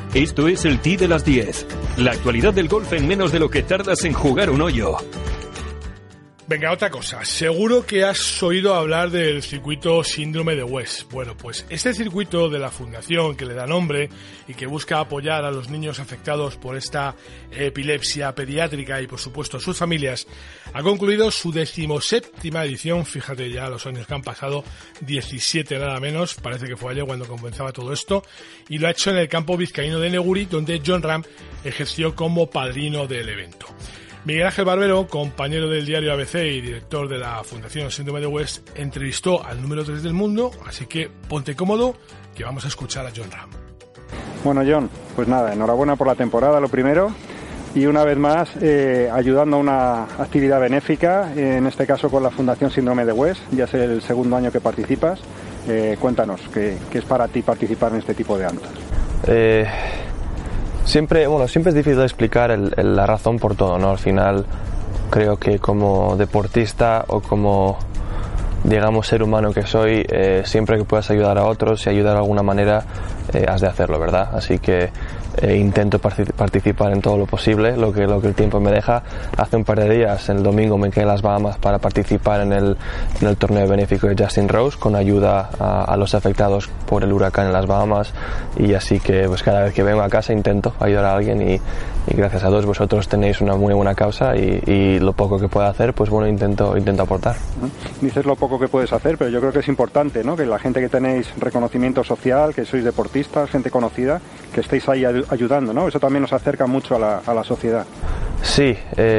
Esto es el Tee de las 10. La actualidad del golf en menos de lo que tardas en jugar un hoyo. Venga, otra cosa. Seguro que has oído hablar del circuito Síndrome de West. Bueno, pues este circuito de la fundación que le da nombre y que busca apoyar a los niños afectados por esta epilepsia pediátrica y por supuesto a sus familias, ha concluido su 17ª edición. Fíjate ya los años que han pasado, 17 nada menos, parece que fue ayer cuando comenzaba todo esto, y lo ha hecho en el campo vizcaíno de Neguri, donde Jon Rahm ejerció como padrino del evento. Miguel Ángel Barbero, compañero del diario ABC y director de la Fundación Síndrome de West, entrevistó al número 3 del mundo, así que ponte cómodo que vamos a escuchar a Jon Rahm. Bueno, Jon, pues nada, enhorabuena por la temporada, lo primero, y una vez más ayudando a una actividad benéfica, en este caso con la Fundación Síndrome de West. Ya es el segundo año que participas. Cuéntanos, ¿qué es para ti participar en este tipo de actos? Siempre es difícil explicar la razón por todo, ¿no? Al final creo que como deportista o como, digamos, ser humano que soy, siempre que puedas ayudar a otros y ayudar de alguna manera, has de hacerlo, ¿verdad? Así que intento participar en todo lo posible, lo que el tiempo me deja. Hace un par de días, el domingo, me quedé en las Bahamas para participar en el torneo benéfico de Justin Rose, con ayuda a los afectados por el huracán en las Bahamas, y así que pues cada vez que vengo a casa intento ayudar a alguien, y gracias a todos vosotros tenéis una muy buena causa, y lo poco que pueda hacer, pues bueno, intento aportar. Dices lo poco que puedes hacer, pero yo creo que es importante, ¿no?, que la gente que tenéis reconocimiento social, que sois deportistas, gente conocida, que estéis ahí ayudando, ¿no? Eso también nos acerca mucho a la sociedad. Sí,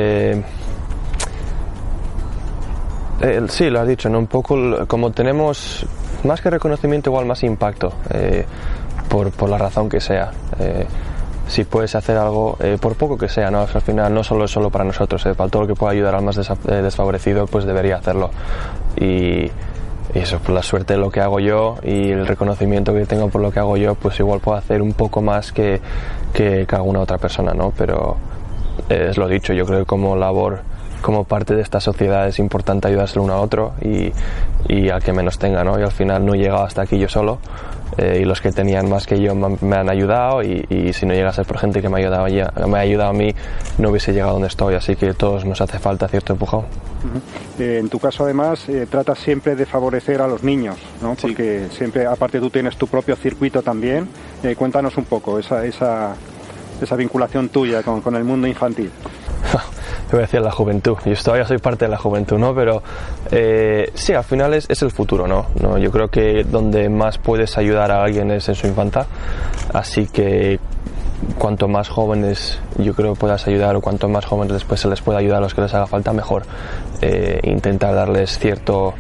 sí, lo has dicho, ¿no? Un poco como tenemos más que reconocimiento, igual más impacto, por la razón que sea. Si puedes hacer algo, por poco que sea, ¿no? Al final no solo para nosotros, para todo lo que pueda ayudar al más desfavorecido, pues debería hacerlo. Y eso, por la suerte de lo que hago yo y el reconocimiento que tengo por lo que hago yo, pues igual puedo hacer un poco más que alguna otra persona, ¿no? Pero es lo dicho, yo creo que como labor, como parte de esta sociedad, es importante ayudarse uno a otro y al que menos tenga, ¿no? Y al final no he llegado hasta aquí yo solo, y los que tenían más que yo me han ayudado, y si no llega a ser por gente que me ha ayudado a mí, no hubiese llegado donde estoy, así que todos nos hace falta cierto empujón. En tu caso, además, tratas siempre de favorecer a los niños, ¿no? Sí. Porque siempre, aparte, tú tienes tu propio circuito también. Cuéntanos un poco esa vinculación tuya con el mundo infantil. Te voy a decir la juventud, yo todavía soy parte de la juventud, ¿no? Pero sí, al final es el futuro, ¿no? Yo creo que donde más puedes ayudar a alguien es en su infancia, así que cuanto más jóvenes yo creo puedas ayudar, o cuanto más jóvenes después se les pueda ayudar a los que les haga falta, mejor. Intentar darles cierto,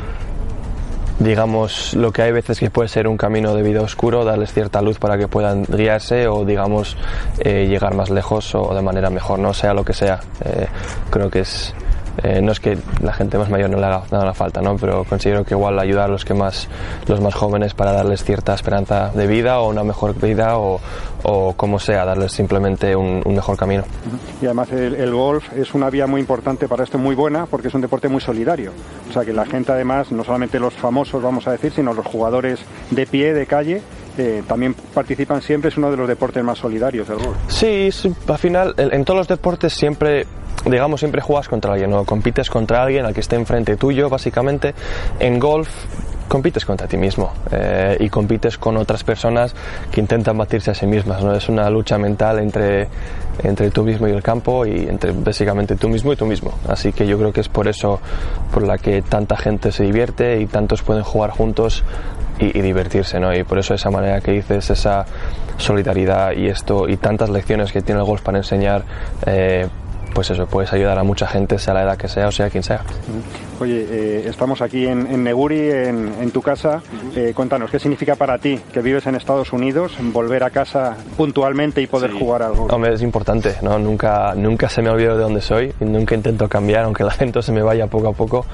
digamos, lo que hay veces que puede ser un camino de vida oscuro, darles cierta luz para que puedan guiarse o, digamos, llegar más lejos o de manera mejor, no sea lo que sea. Creo que no es que la gente más mayor no le haga nada falta, ¿no? Pero considero que igual ayudar a los más jóvenes para darles cierta esperanza de vida o una mejor vida o como sea, darles simplemente un mejor camino. Y además el golf es una vía muy importante para esto, muy buena, porque es un deporte muy solidario. O sea que la gente, además, no solamente los famosos, vamos a decir, sino los jugadores de pie, de calle, también participan siempre. Es uno de los deportes más solidarios del golf. Sí, al final en todos los deportes siempre juegas contra alguien, ¿no? Compites contra alguien al que esté enfrente tuyo, básicamente. En golf compites contra ti mismo, y compites con otras personas que intentan batirse a sí mismas, ¿no? Es una lucha mental entre tú mismo y el campo, y entre básicamente tú mismo y tú mismo. Así que yo creo que es por eso por la que tanta gente se divierte y tantos pueden jugar juntos y divertirse, ¿no? Y por eso esa manera que dices, esa solidaridad y tantas lecciones que tiene el golf para enseñar, pues eso, puedes ayudar a mucha gente, sea la edad que sea o sea quien sea. Oye, estamos aquí en Neguri, en tu casa. Cuéntanos, ¿qué significa para ti, que vives en Estados Unidos, volver a casa puntualmente y poder jugar al golf? Hombre, es importante, ¿no? Nunca se me olvidó de dónde soy, y nunca intento cambiar, aunque el acento se me vaya poco a poco.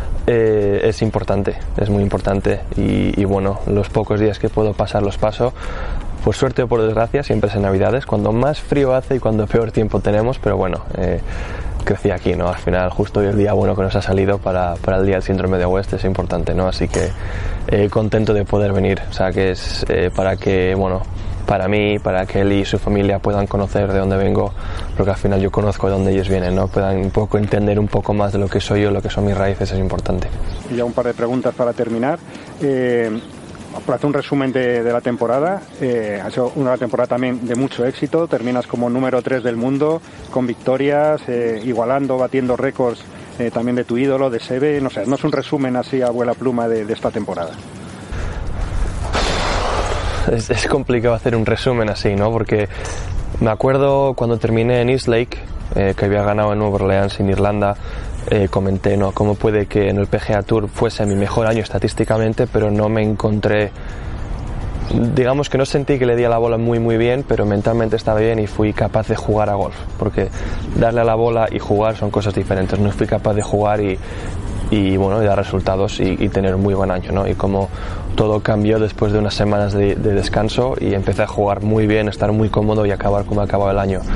Es importante, es muy importante, y bueno, los pocos días que puedo pasar los paso. Por suerte o por desgracia, siempre es en Navidades, cuando más frío hace y cuando peor tiempo tenemos, pero bueno, crecí aquí, ¿no? Al final, justo hoy el día bueno que nos ha salido para el día del síndrome de West es importante, ¿no? Así que contento de poder venir, o sea que es para que, bueno, para mí, para que él y su familia puedan conocer de dónde vengo, porque al final yo conozco de dónde ellos vienen, ¿no? Puedan un poco entender un poco más de lo que soy yo, lo que son mis raíces, es importante. Y ya un par de preguntas para terminar. Por hacer un resumen de la temporada, ha sido una temporada también de mucho éxito, terminas como número 3 del mundo, con victorias, igualando, batiendo récords también de tu ídolo, de Seve. No sé, no es un resumen así a vuela pluma de esta temporada. Es complicado hacer un resumen así, ¿no? Porque me acuerdo cuando terminé en Eastlake, que había ganado en Nueva Orleans, en Irlanda, comenté, ¿no? Cómo puede que en el PGA Tour fuese mi mejor año estadísticamente, pero no me encontré, digamos que no sentí que le di a la bola muy bien, pero mentalmente estaba bien y fui capaz de jugar a golf, porque darle a la bola y jugar son cosas diferentes. No fui capaz de jugar y bueno, y dar resultados y tener un muy buen año, ¿no? Y como todo cambió después de unas semanas de descanso y empecé a jugar muy bien, estar muy cómodo y acabar como acabado el año,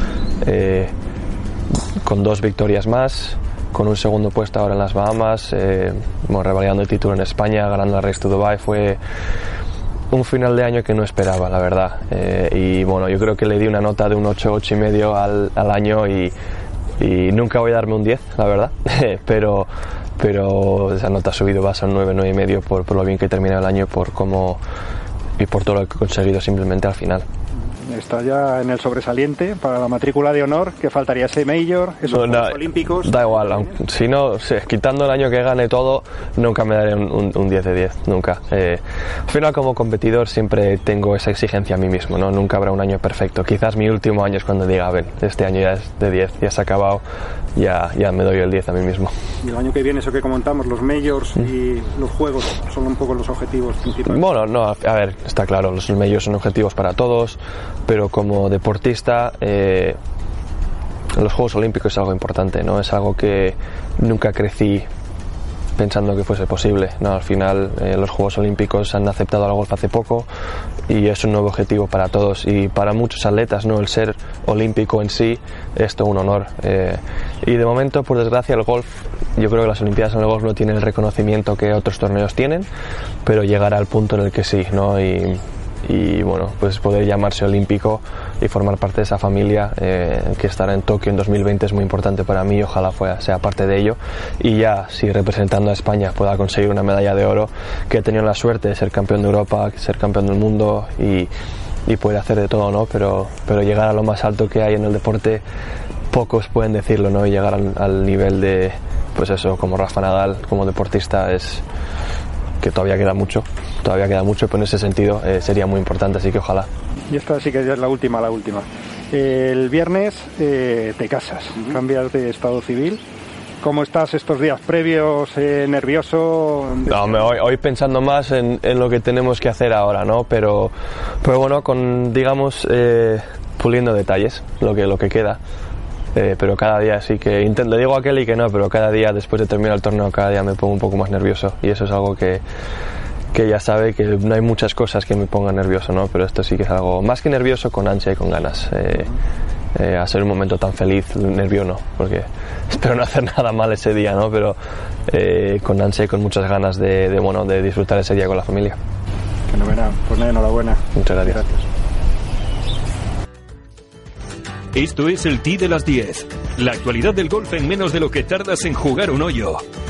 con 2 victorias más, con un segundo puesto ahora en las Bahamas, bueno, revalidando el título en España, ganando la Race to Dubai. Fue un final de año que no esperaba, la verdad, y bueno, yo creo que le di una nota de un 8 y medio al año y nunca voy a darme un 10, la verdad, pero esa nota ha subido, va a ser un 9 y medio por lo bien que termina el año, por cómo y por todo lo que he conseguido simplemente al final. Está ya en el sobresaliente para la matrícula de honor, que faltaría ese Major, esos Juegos Olímpicos. Da igual, si no, quitando el año que gane todo, nunca me daré un 10 de 10, nunca. Al final, como competidor, siempre tengo esa exigencia a mí mismo, ¿no? Nunca habrá un año perfecto. Quizás mi último año es cuando diga, a ver, este año ya es de 10, ya se ha acabado, ya me doy el 10 a mí mismo. Y el año que viene, eso que comentamos, los Majors y los Juegos, son un poco los objetivos principales. Bueno, no, a ver, está claro, los Majors son objetivos para todos, pero como deportista, los Juegos Olímpicos es algo importante, ¿no? Es algo que nunca crecí pensando que fuese posible, ¿no? Al final, los Juegos Olímpicos han aceptado al golf hace poco y es un nuevo objetivo para todos y para muchos atletas, ¿no? El ser olímpico en sí es todo un honor, y de momento, por desgracia, el golf, yo creo que las Olimpiadas en el golf no tienen el reconocimiento que otros torneos tienen, pero llegará al punto en el que sí, ¿no? Y bueno, pues poder llamarse olímpico y formar parte de esa familia, que estará en Tokio en 2020 es muy importante para mí. Ojalá sea parte de ello, y ya si representando a España pueda conseguir una medalla de oro, que he tenido la suerte de ser campeón de Europa, ser campeón del mundo y poder hacer de todo, ¿no? Pero llegar a lo más alto que hay en el deporte, pocos pueden decirlo, ¿no? Y llegar al nivel de, pues eso, como Rafa Nadal, como deportista, es que todavía queda mucho, pero en ese sentido sería muy importante, así que ojalá. Y esta sí que ya es la última. El viernes te casas, cambias de estado civil. ¿Cómo estás estos días previos? ¿Nervioso? No, hoy pensando más en lo que tenemos que hacer ahora, ¿no? Pero bueno, con, digamos, puliendo detalles, lo que queda. Pero cada día sí que le digo a Kelly que no, pero cada día después de terminar el torneo, cada día me pongo un poco más nervioso, y eso es algo que ya sabe, que no hay muchas cosas que me pongan nervioso, ¿no? Pero esto sí que es algo más que nervioso, con ansia y con ganas. A ser un momento tan feliz, nervio no, porque espero no hacer nada mal ese día, ¿no? Pero con ansia y con muchas ganas de disfrutar ese día con la familia. Fenomenal, pues enhorabuena. Muchas gracias. Esto es el Tee de las 10. La actualidad del golf en menos de lo que tardas en jugar un hoyo.